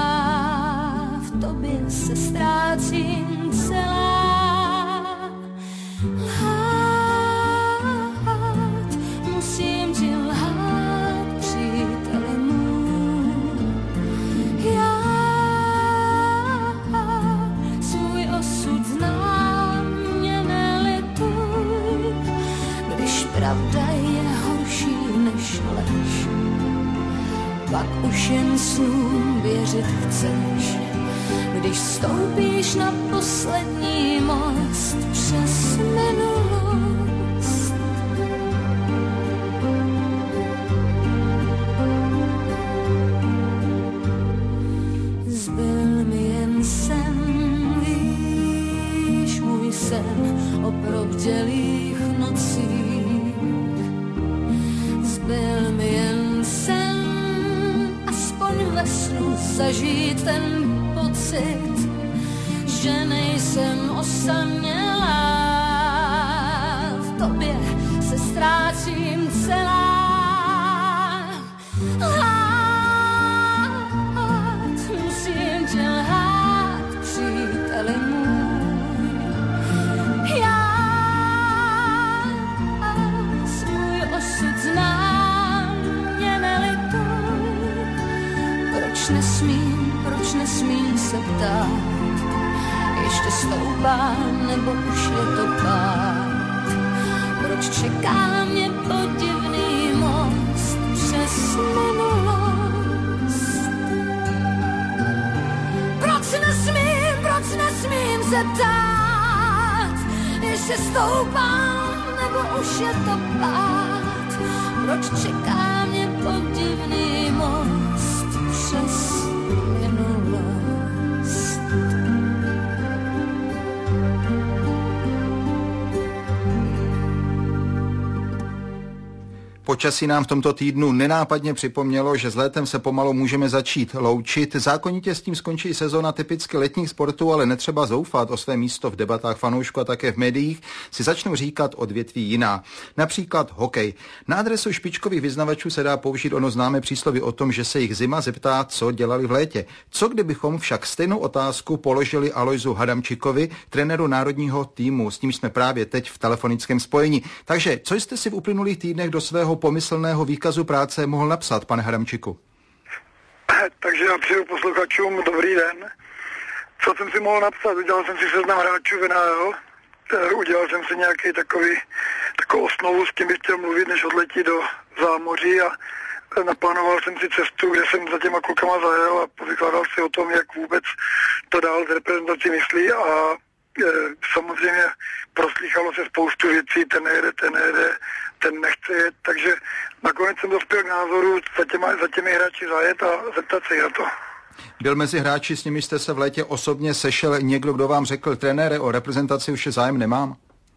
V tobě se ztrácím celá. Lhát, musím ti lhát, příteli můj. Já svůj osud znám, mě nelituj, když pravda je horší než lež, pak už jen snům věřit chceš. Když stoupíš na poslední most přes minulost. Zbyl mi jen sen, víš, můj sen o probdělých nocích. Zbyl mi jen sen, aspoň ve snu zažít ten pocit, že nejsem osamělá. V tobě se ztrácím celá. Musím tě lhát, příteli můj. Já svůj osud znám, mě nelituj. Proč nesmím se ptát, ještě stoupám, nebo už je to pád. Proč čeká mě podivný most přes minulost? Proč nesmím se ptát, ještě stoupám, nebo už je to pád. Proč čeká mě podivný most přes minulost? Počasí nám v tomto týdnu nenápadně připomnělo, že s létem se pomalu můžeme začít loučit. Zákonitě s tím skončí sezóna typicky letních sportů, ale netřeba zoufat. O své místo v debatách fanoušků a také v médiích si začnou říkat odvětví jiná. Například hokej. Na adresu špičkových vyznavačů se dá použít ono známé přísloví o tom, že se jich zima zeptá, co dělali v létě. Co kdybychom však stejnou otázku položili Alojzu Hadamčíkovi, trenéru národního týmu, s ním jsme právě teď v telefonickém spojení. Takže co jste si v uplynulých týdnech do svého pomyslného výkazu práce mohl napsat, pane Hadamčíku? Takže já přeju posluchačům dobrý den. Co jsem si mohl napsat? Udělal jsem si seznam hráčů v NHL, udělal jsem si takovou osnovu, s kým bych chtěl mluvit, než odletí do zámoří, a naplánoval jsem si cestu, kde jsem za těma klukama zajel a povykládal si o tom, jak vůbec to dál z reprezentací myslí, a samozřejmě proslýchalo se spoustu věcí, ten nejede, ten nechce jet, takže nakonec jsem dospěl k názoru za těmi hráči zajet a zeptat se na to. Byl mezi hráči, s nimi jste se v létě osobně sešel někdo, kdo vám řekl, trenére, o reprezentaci už je zájem nemám?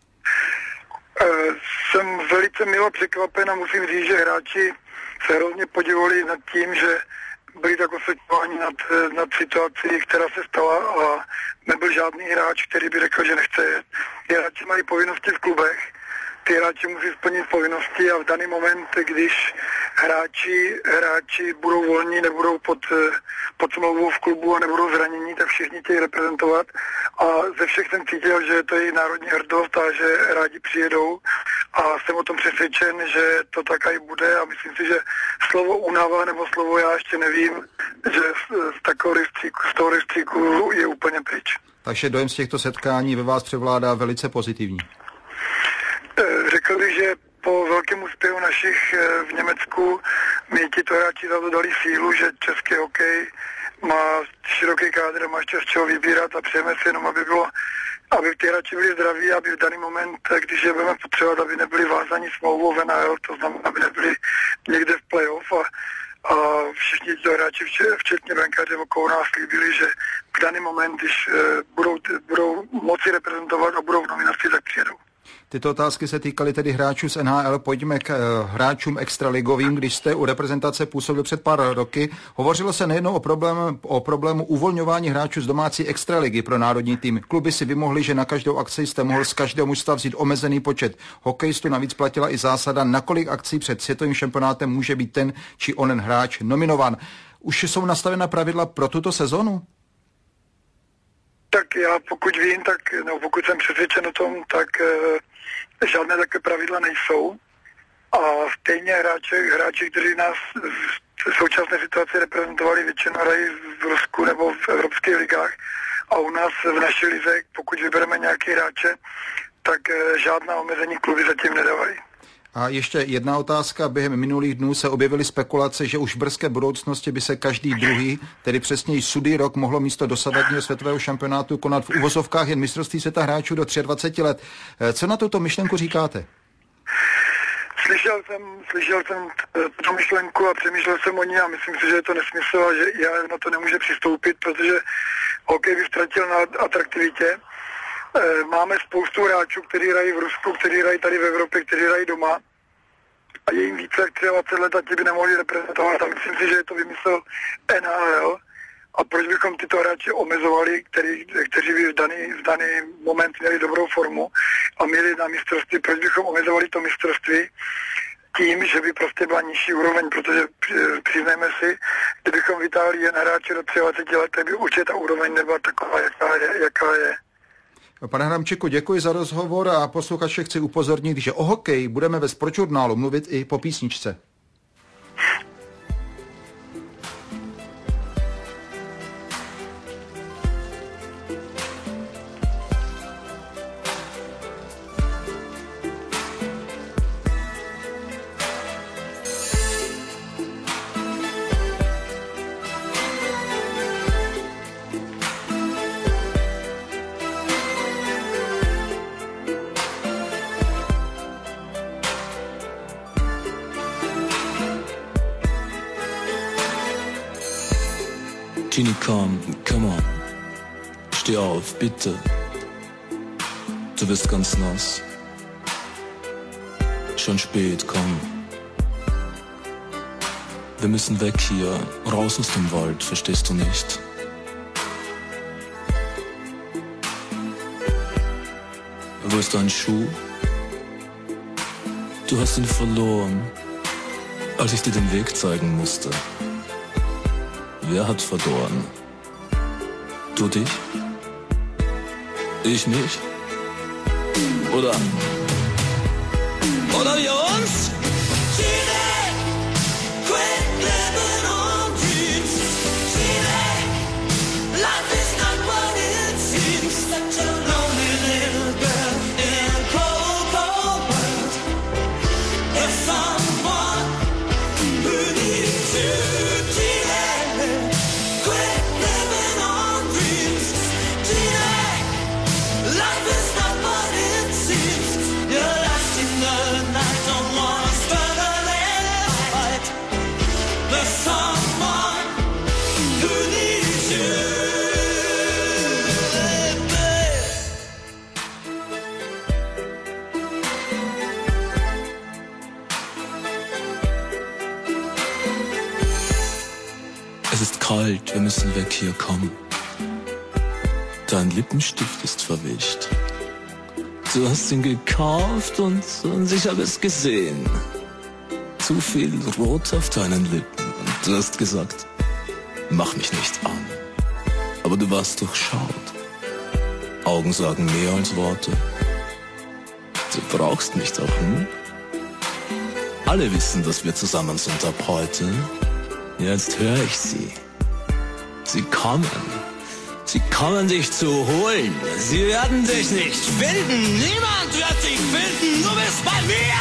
Jsem velice milo překvapen a musím říct, že hráči se hrozně podivovali nad tím, že byli tak osvětlováni nad situací, která se stala, a nebyl žádný hráč, který by řekl, že nechce jet. Hráči mají povinnosti v klubech, ty hráči musí splnit povinnosti, a v daný moment, když hráči budou volní, nebudou pod smlouvou v klubu a nebudou zranění, tak všichni chtějí reprezentovat, a ze všech jsem cítil, že to je národní hrdost a že rádi přijedou, a jsem o tom přesvědčen, že to tak i bude, a myslím si, že slovo únava nebo slovo já ještě nevím, že z toho rejstříku je úplně pryč. Takže dojem z těchto setkání ve vás převládá velice pozitivní. Řekl bych, že po velkém úspěchu našich v Německu mi tito hráči za to dali sílu, že český hokej má široký kádr, má ještě z čeho vybírat, a přejeme si jenom, aby ty hráči byli zdraví, aby v daný moment, když je budeme potřebovat, aby nebyli vázaní smlouvou v NHL, to znamená, aby nebyli někde v playoff, a všichni ti hráči, včetně brankáře okolo nás, slíbili, že v daný moment, když budou moci reprezentovat a budou v nominaci, tak přijedou. Tyto otázky se týkaly tedy hráčů z NHL. Pojďme k hráčům extraligovým. Když jste u reprezentace působil před pár roky, hovořilo se nejen o problému uvolňování hráčů z domácí extraligy pro národní tým. Kluby si vymohli, že na každou akci jste mohl z každého mužstva vzít omezený počet hokejistů. Navíc platila i zásada, na kolik akcí před světovým šampionátem může být ten či onen hráč nominován. Už jsou nastavena pravidla pro tuto sezonu? Tak já pokud vím, pokud jsem přesvědčen o tom, tak žádné takové pravidla nejsou. A stejně hráči, kteří nás v současné situaci reprezentovali, většinou hrají v Rusku nebo v evropských ligách, a u nás v naší lize, pokud vybereme nějaký hráče, tak žádná omezení kluby zatím nedávají. A ještě jedna otázka. Během minulých dnů se objevily spekulace, že už v brzké budoucnosti by se každý druhý, tedy přesněji sudý rok, mohlo místo dosavadního světového šampionátu konat v uvozovkách jen mistrovství světa hráčů do 23 let. Co na tuto myšlenku říkáte? Slyšel jsem tu myšlenku a přemýšlel jsem o ní, a myslím si, že je to nesmysl a že já na to nemůže přistoupit, protože hokej by ztratil na atraktivitě. Máme spoustu hráčů, kteří hrají v Rusku, kteří hrají tady v Evropě, kteří hrají doma, a je jim více jak 23 let a ti by nemohli reprezentovat, a myslím si, že je to vymyslel NHL, A proč bychom tyto hráče omezovali, kteří by v daný moment měli dobrou formu a měli na mistrovství, proč bychom omezovali to mistrovství tím, že by prostě byla nižší úroveň, protože přiznejme si, kdybychom vytáhli jen hráče do 23 let, tak by určitě ta úroveň nebyla taková, jaká je. Pane Hramčiku, děkuji za rozhovor a posluchače chci upozornit, že o hokeji budeme ve Sportžurnálu mluvit i po písničce. Genie, come on. Steh auf, bitte. Du wirst ganz nass. Schon spät, komm. Wir müssen weg hier, raus aus dem Wald, verstehst du nicht? Wo ist dein Schuh? Du hast ihn verloren, als ich dir den Weg zeigen musste. Wer hat verloren? Du dich? Ich mich? Oder wir uns? Kalt, wir müssen weg hier, komm. Dein Lippenstift ist verwischt. Du hast ihn gekauft und ich habe es gesehen. Zu viel Rot auf deinen Lippen. Und du hast gesagt, mach mich nicht an. Aber du warst durchschaut. Augen sagen mehr als Worte. Du brauchst mich doch, hm? Alle wissen, dass wir zusammen sind ab heute. Jetzt höre ich sie. Sie kommen dich zu holen. Sie werden dich nicht finden. Niemand wird dich finden. Du bist bei mir.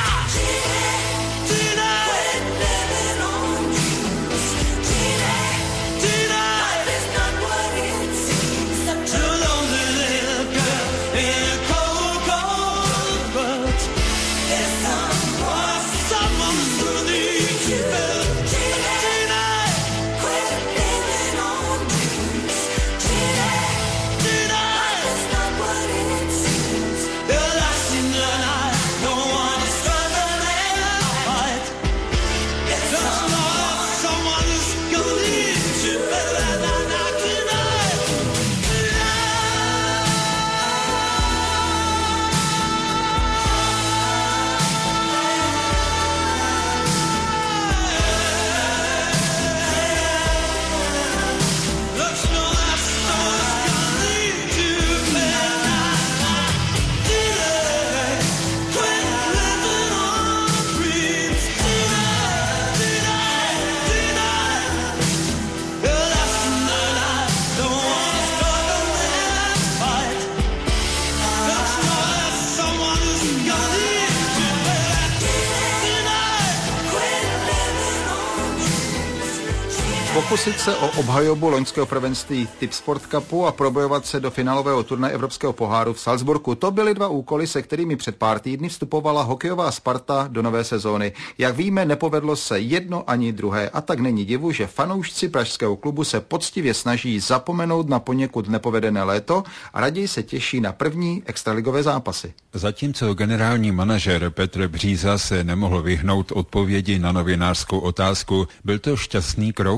Pokusit se o obhajobu loňského prvenství Tip Sport Cupu a probojovat se do finálového turnaje Evropského poháru v Salzburgu. To byly dva úkoly, se kterými před pár týdny vstupovala hokejová Sparta do nové sezóny. Jak víme, nepovedlo se jedno ani druhé a tak není divu, že fanoušci pražského klubu se poctivě snaží zapomenout na poněkud nepovedené léto a raději se těší na první extraligové zápasy. Zatímco generální manažer Petr Bříza se nemohl vyhnout odpovědi na novinářskou otázku, byl to šťastný krok, absolutně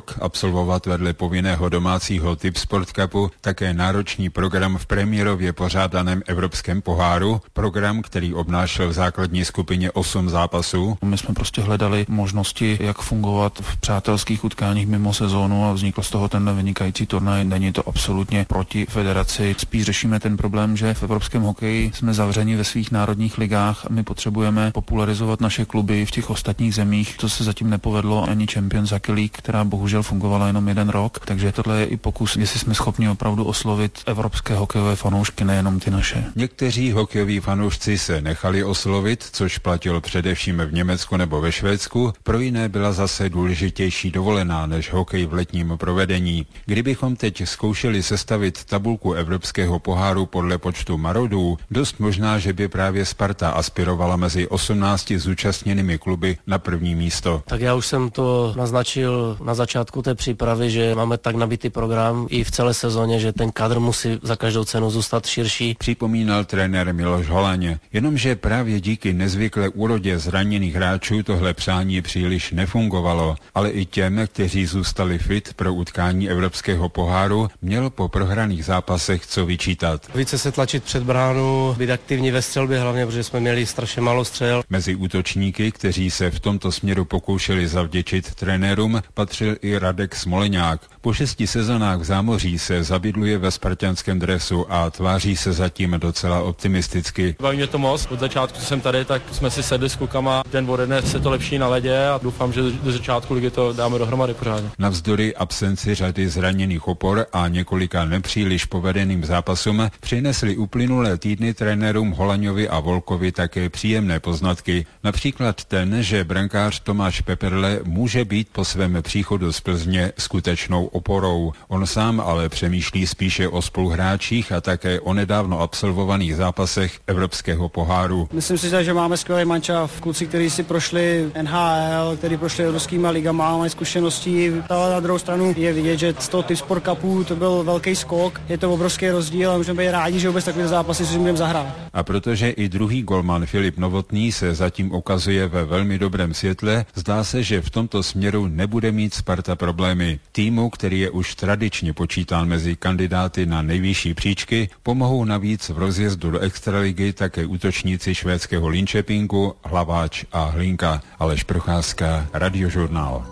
absolvovat vedle povinného domácího Tip Sport Cupu také náročný program v premiérově pořádaném Evropském poháru, program, který obnášel v základní skupině 8 zápasů. My jsme prostě hledali možnosti, jak fungovat v přátelských utkáních mimo sezónu a vznikl z toho ten vynikající turnaj. Není to absolutně proti federaci. Spíš řešíme ten problém, že v evropském hokeji jsme zavřeni ve svých národních ligách a my potřebujeme popularizovat naše kluby v těch ostatních zemích. To se zatím nepovedlo ani Champions Hockey League, která bohužel fungovala jenom 1 rok, takže tohle je i pokus, jestli jsme schopni opravdu oslovit evropské hokejové fanoušky, nejenom ty naše. Někteří hokejoví fanoušci se nechali oslovit, což platilo především v Německu nebo ve Švédsku, pro jiné byla zase důležitější dovolená než hokej v letním provedení. Kdybychom teď zkoušeli sestavit tabulku Evropského poháru podle počtu marodů, dost možná, že by právě Sparta aspirovala mezi 18 zúčastněnými kluby na první místo. Tak já už jsem to naznačil na začátku té přípravy, že máme tak nabitý program i v celé sezóně, že ten kadr musí za každou cenu zůstat širší. Připomínal trenér Miloš Holaň. Jenomže právě díky nezvyklé úrodě zraněných hráčů tohle přání příliš nefungovalo, ale i těm, kteří zůstali fit pro utkání Evropského poháru, měl po prohraných zápasech co vyčítat. Více se tlačit před bránu, být aktivní ve střelbě, hlavně protože jsme měli strašně málo střel. Mezi útočníky, kteří se v tomto směru pokoušeli zavděčit trenérům, patřil i Radek Smoleňák. Po 6 sezonách v zámoří se zabydluje ve spartanském dresu a tváří se zatím docela optimisticky. Baví mě to moc. Od začátku, co jsem tady, tak jsme si sedli s klukama. Den ode dne se to lepší na ledě a doufám, že do začátku ligy to dáme dohromady pořádně. Navzdory absenci řady zraněných opor a několika nepříliš povedeným zápasům přinesli uplynulé týdny trenérům Holaňovi a Volkovi také příjemné poznatky. Například ten, že brankář Tomáš Peperle může být po svém příchodu z Plzně skutečnou oporou. On sám ale přemýšlí spíše o spoluhráčích a také o nedávno absolvovaných zápasech Evropského poháru. Myslím si, že máme skvělý mančaft, kluci, kteří si prošli NHL, kteří prošli evropskýma ligama, mají zkušenosti. Ale na druhou stranu je vidět, že z toho Tip Sport Cupu to byl velký skok, je to obrovský rozdíl a můžeme být rádi, že vůbec takové zápasy si můžeme zahrát. A protože i druhý golman Filip Novotný se zatím ukazuje ve velmi dobrém světle, zdá se, že v tomto směru nebude mít Sparta problémy. Týmu, který je už tradičně počítán mezi kandidáty na nejvyšší příčky, pomohou navíc v rozjezdu do extraligy také útočníci švédského Linköpingu, Hlaváč a Hlinka. Aleš Procházka, Radiožurnál.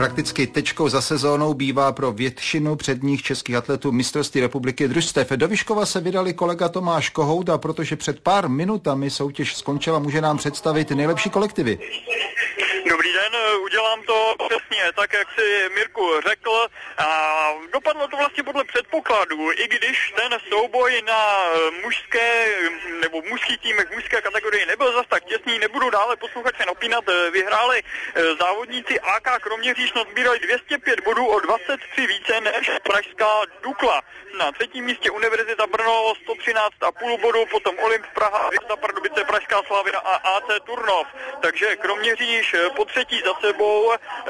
Prakticky tečkou za sezónou bývá pro většinu předních českých atletů mistrovství republiky družstev. Do Vyškova se vydali kolega Tomáš Kohout, a protože před pár minutami soutěž skončila, může nám představit nejlepší kolektivy. Dobrý den, udělám to přesně tak, jak si Mirku řekl. A dopadlo to vlastně podle předpokladů, i když ten souboj na mužské nebo mužských týmech mužské kategorii nebyl zas tak těsný, nebudu dále posluchače napínat, vyhráli závodníci AK Kroměříž, nazbírali 205 bodů, o 23 více než pražská Dukla. Na třetím místě Univerzita Brno 113,5 bodů, potom Olymp Praha, Hvězda Pardubice, Pražská Slavina a AC Turnov. Takže Kroměříž po třetí za sebou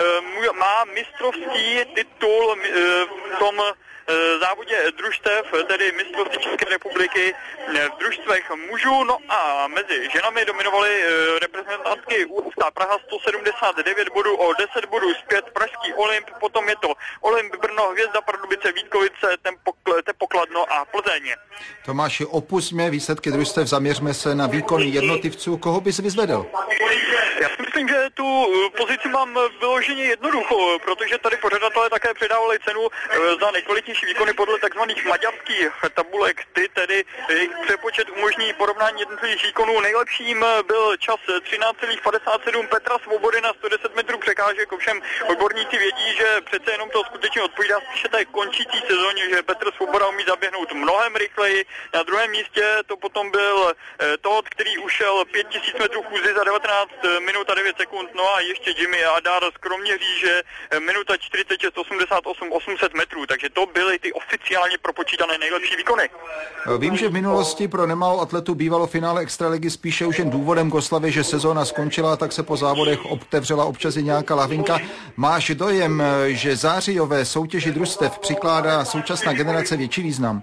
má mistrovský titul v tom závodě družstev, tedy mistrovství České republiky v družstvech mužů. No a mezi ženami dominovaly reprezentantky UFC Praha 179 bodů, o 10 bodů zpět pražský Olymp, potom je to Olymp Brno, Hvězda Pardubice, Vítkovice, Tepokladno a Plzeň. Tomáši, opusťme výsledky družstev, zaměřme se na výkony jednotlivců. Koho bys vyzvedl? Já si myslím, že tu pozici mám vyloženě jednoduchou, protože tady pořadatelé také předávali cenu za nejkvalitnější výkony podle takzvaných maďarských tabulek. Ty tedy jejich přepočet umožní porovnání jednotlivých výkonů. Nejlepším byl čas 13,57 Petra Svobody na 110 metrů překážek, ovšem odborníci vědí, že přece jenom to skutečně odpovídá spíše té končící sezóně, že Petr Svoboda umí zaběhnout mnohem rychleji. Na druhém místě to potom byl Todd, který ušel 5000 metrů chůzy za 19 minut a 9 sekund, no a ještě Jimmy Adar z Kroměříže minuta 46,88 800 metrů, takže to byly ty oficiálně propočítané nejlepší výkony. Vím, že v minulosti pro nemálo atletů bývalo finále extraligy spíše už jen důvodem k oslavě, že sezóna skončila, tak se po závodech otevřela občas i nějaká lavinka. Máš dojem, že zářijové soutěži družstev přikládá současná generace větší význam?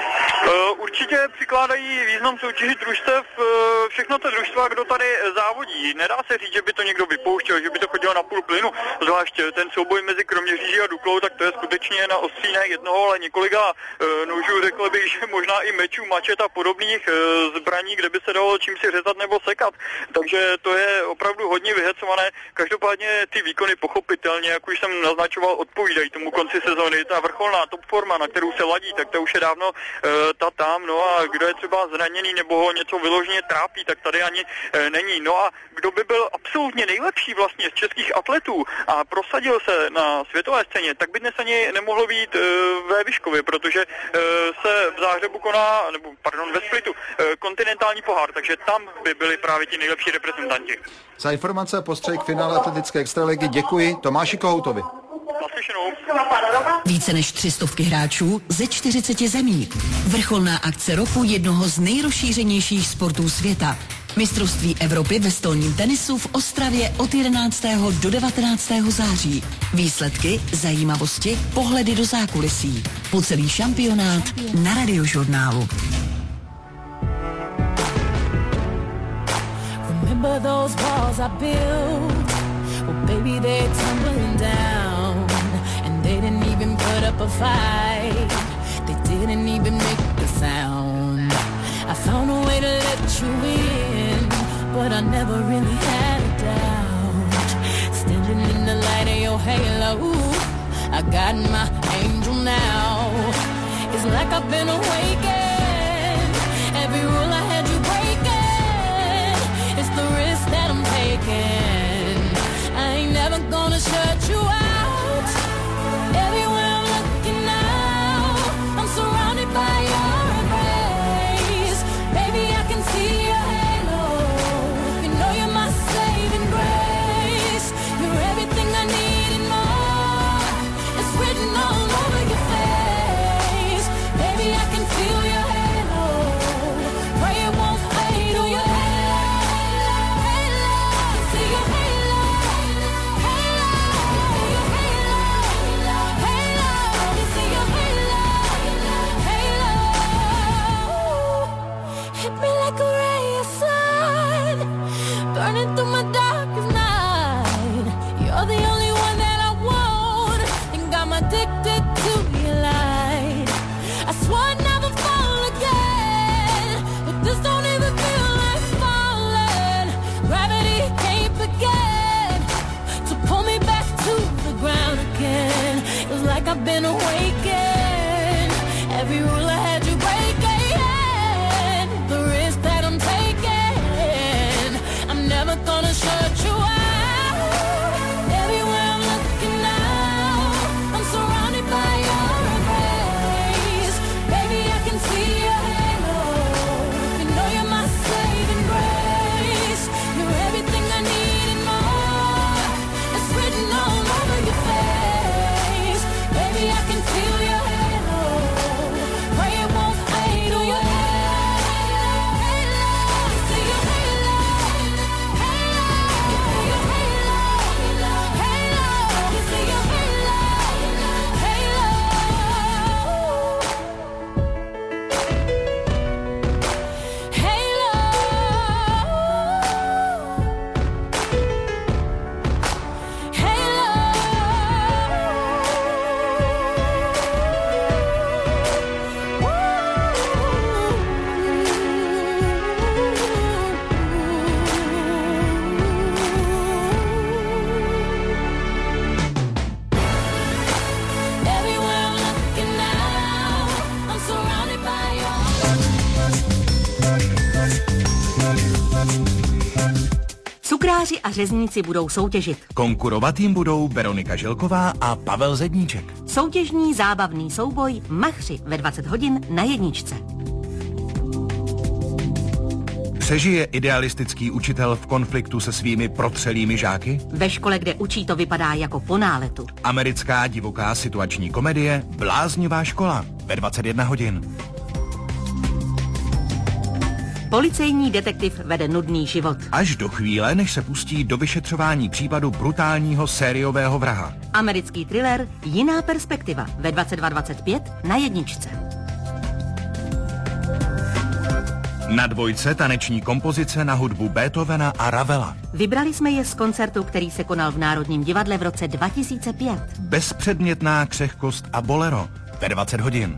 Určitě přikládají význam soutěži družstev všechno ty družstva, kdo tady závodí. Nedá se říct, že by to někdo vypouštěl, že by to chodilo na půl plynu, zvlášť ten souboj mezi Kroměříží a Duklou, tak to je skutečně na ostří ne jednoho, ale několika nožů, řekl bych, že možná i mečů, mačet a podobných zbraní, kde by se dalo čím si řezat nebo sekat. Takže to je opravdu hodně vyhecované. Každopádně ty výkony pochopitelně, jak už jsem naznačoval, odpovídají tomu konci sezóny. Ta vrcholná top forma, na kterou se ladí, tak to už je dávno ta tam, no a kdo je třeba zraněný nebo ho něco vyloženě trápí, tak tady ani není. No a kdo by byl absolutně nejlepší vlastně z českých atletů a prosadil se na světové scéně, tak by dnes ani nemohlo být ve Vyškově, protože se v Záhřebu koná, nebo pardon, ve Splitu, kontinentální pohár, takže tam by byli právě ti nejlepší reprezentanti. Za informace a postřeh k finále atletické extraligy děkuji Tomáši Kohoutovi. Více než 300 hráčů ze 40 zemí. Vrcholná akce roku jednoho z nejrozšířenějších sportů světa. Mistrovství Evropy ve stolním tenisu v Ostravě od 11. do 19. září. Výsledky, zajímavosti, pohledy do zákulisí. Po celý šampionát na Radiožurnálu. Remember those walls I built? Well, baby, they're tumbling down. And they didn't even put up a fight. They didn't even make a sound. I found a way to let you in, but I never really had a doubt. Standing in the light of your halo, I got my angel now. It's like I've been awakened. Every rule I had you breaking. It's the risk that I'm taking. I ain't never gonna shut you out. Everywhere I'm looking now, I'm surrounded by your embrace. Baby, I can see your halo. You know you're my saving grace. You're everything I need and more. It's written all over your face. Baby, I can feel your halo. Pray it won't fade. Oh, your halo, halo. I see your halo, halo. Your halo, halo. You see your halo, halo. Hit me like a ray of sun, burning through my darkest night. You're the only one that I want, and I'm addicted to your light. I swore I'd never fall again, but this don't even feel like falling. Gravity can't begin to pull me back to the ground. I've been awakened. Every rule I had you breaking. The risk that I'm taking, I'm never gonna shut you out. Everywhere I'm looking now, I'm surrounded by your embrace. Baby, I can see your halo. You know you're my saving grace. You're everything I need and more. It's written all over your face. Baby, I can feel your halo. Pray it won't fade away. See your halo. See your everywhere I'm looking now, I'm surrounded by your. Cukráři a řezníci budou soutěžit. Konkurovat jim budou Veronika Žilková a Pavel Zedníček. Soutěžní zábavný souboj Machři ve 20 hodin na jedničce. Přežije idealistický učitel v konfliktu se svými protřelými žáky? Ve škole, kde učí, to vypadá jako po náletu. Americká divoká situační komedie Bláznivá škola ve 21 hodin. Policejní detektiv vede nudný život. Až do chvíle, než se pustí do vyšetřování případu brutálního sériového vraha. Americký thriller Jiná perspektiva ve 22:25 na jedničce. Na dvojce taneční kompozice na hudbu Beethovena a Ravela. Vybrali jsme je z koncertu, který se konal v Národním divadle v roce 2005. Bezpředmětná křehkost a bolero ve 20 hodin.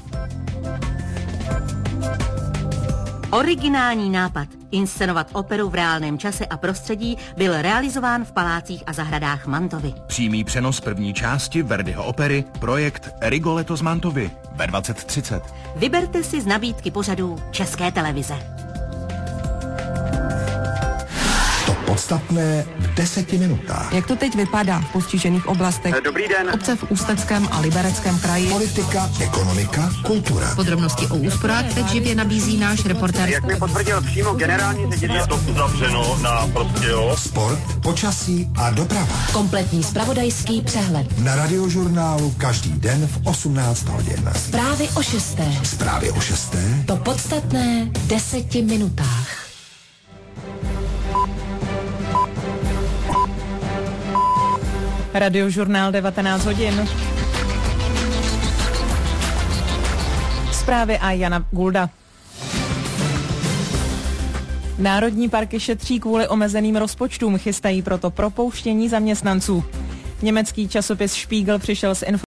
Originální nápad inscenovat operu v reálném čase a prostředí byl realizován v palácích a zahradách Mantovy. Přímý přenos první části Verdiho opery, projekt Rigoletto z Mantovy ve 20:30. Vyberte si z nabídky pořadů České televize. To podstatné v 10 minutách. Jak to teď vypadá v postižených oblastech? Dobrý den. Obce v Ústeckém a Libereckém kraji. Politika, ekonomika, kultura. Podrobnosti o úsporách teď živě nabízí náš reportér. Jak mi potvrdil přímo generální ředitel. Je to uzavřeno na Prostějov. Sport, počasí a doprava. Kompletní zpravodajský přehled. Na Radiožurnálu každý den v 18 hodin. Zprávy o 6. Zprávy o 6. To podstatné v 10 minutách. Radiožurnál 19 hodin. Zprávy a Jana Gulda. Národní parky šetří kvůli omezeným rozpočtům, chystají proto propouštění zaměstnanců. Německý časopis Spiegel přišel s informací